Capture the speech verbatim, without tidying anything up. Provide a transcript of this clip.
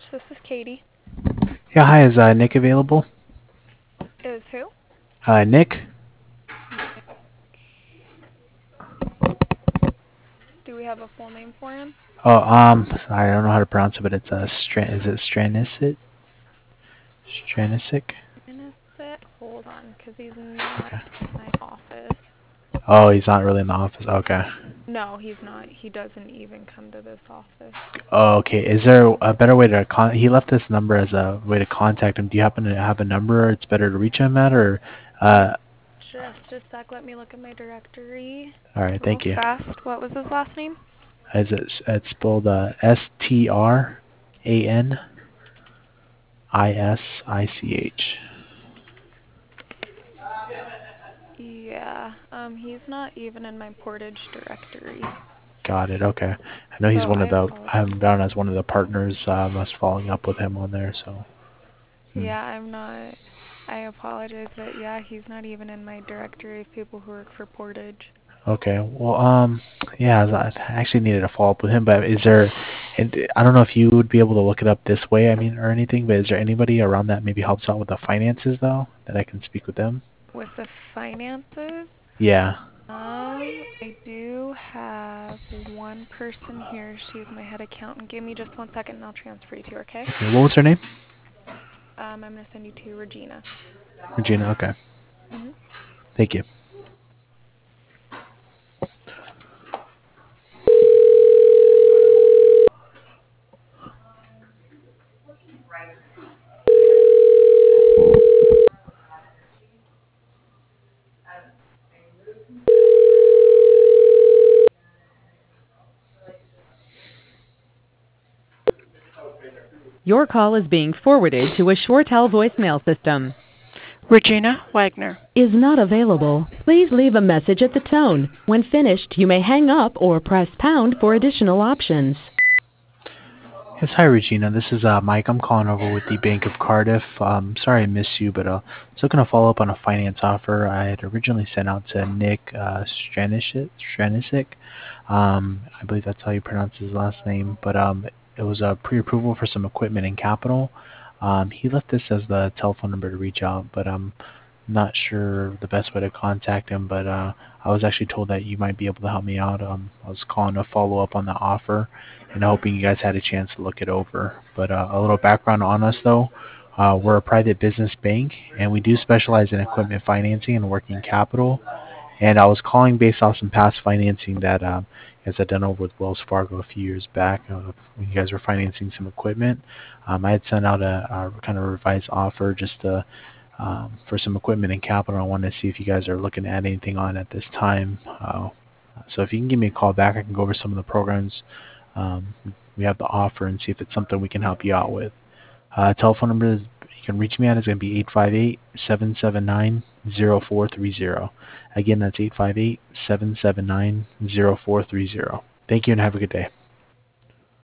This is Katie. Yeah, hi, is uh, Nick available? Is who? Uh, Nick? Nick. Do we have a full name for him? Oh, um, I don't know how to pronounce it, but it's uh, Stran- is it Stranisit? Stranisic? Innocent? Hold on, because he's not Okay. in my office. Oh, he's not really in the office. Okay. No, he's not. He doesn't even come to this office. Oh, okay. Is there a better way to con? He left this number as a way to contact him. Do you happen to have a number it's better to reach him at, or? Uh, Just a sec. Let me look at my directory all right. real Thank you. fast. What was his last name? Is it? It's spelled uh, S T R A N I S I C H. Yeah. Um, he's not even in my Portage directory. Got it. Okay. I know So he's one I of the. I have apologize. him down as one of the partners. Uh, I was following up with him on there. So. Hmm. Yeah, I'm not. I apologize, but yeah, he's not even in my directory of people who work for Portage. Okay. Well, um, yeah, I I actually needed to follow up with him, but is there, and I don't know if you would be able to look it up this way, I mean, or anything, but is there anybody around that maybe helps out with the finances, though, that I can speak with them? With the finances, Yeah. um, I do have one person here. She's my head accountant. Give me just one second and I'll transfer you to her, okay? Okay. What was her name? Um, I'm going to send you to Regina. Regina. Okay. Mm-hmm. Thank you. Your call is being forwarded to a ShoreTel voicemail system. Regina Wagner. Is not available. Please leave a message at the tone. When finished, you may hang up or press pound for additional options. Yes, hi, Regina. This is uh, Mike. I'm calling over with the Bank of Cardiff. Um, sorry I missed you, but uh, I was looking to follow up on a finance offer I had originally sent out to Nick uh, Stranisic. Stranisic. Um, I believe that's how you pronounce his last name. But um, it was a pre-approval for some equipment and capital. Um, he left this as the telephone number to reach out, but I'm not sure the best way to contact him. But uh, I was actually told that you might be able to help me out. Um, I was calling to follow up on the offer and hoping you guys had a chance to look it over. But uh, a little background on us, though. Uh, we're a private business bank, and we do specialize in equipment financing and working capital. And I was calling based off some past financing that um, you guys had done over with Wells Fargo a few years back uh, when you guys were financing some equipment. Um, I had sent out a, a kind of revised offer just to, um, for some equipment and capital. I wanted to see if you guys are looking to add anything on at this time. Uh, so if you can give me a call back, I can go over some of the programs um, we have to offer and see if it's something we can help you out with. Uh, telephone number is, you can reach me at is going to be eight five eight, seven seven nine, zero four three zero. Again, that's eight five eight, seven seven nine, zero four three zero. Thank you and have a good day.